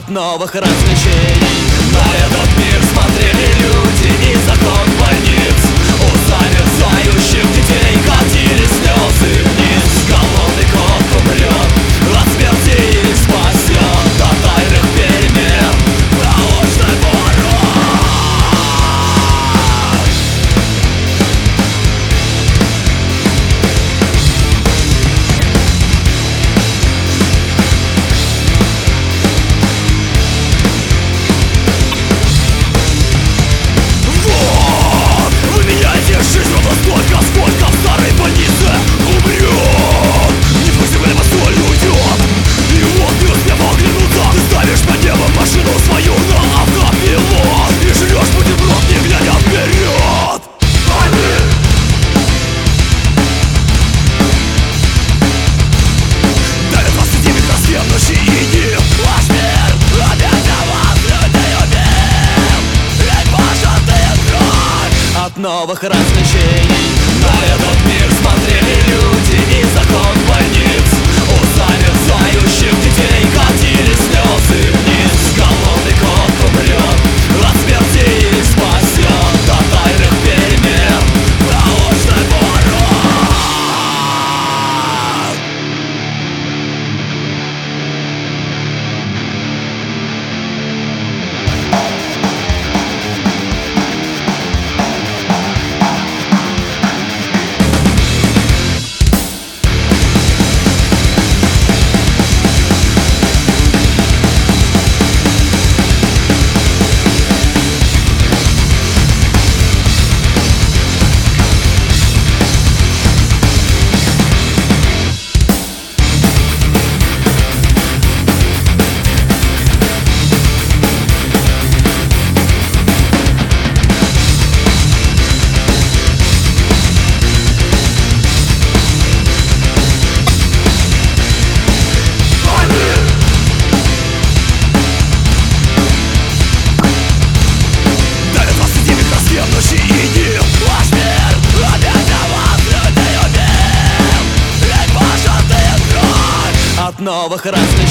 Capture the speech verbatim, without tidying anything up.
от новых развлечений. На этот мир смотрели люди и закон больниц. У замерзающих детей катили слезы вниз. Голодный кот умрет, от смерти их спасет тотальных перемен научный ворот. Новых развлечений. На этот мир смотрели люди и закон больниц. У замерзающих детей катили слезы вниз. Голодный кот умрет, от смерти их спасет тотальных перемен научный ворот. Новых развлечений.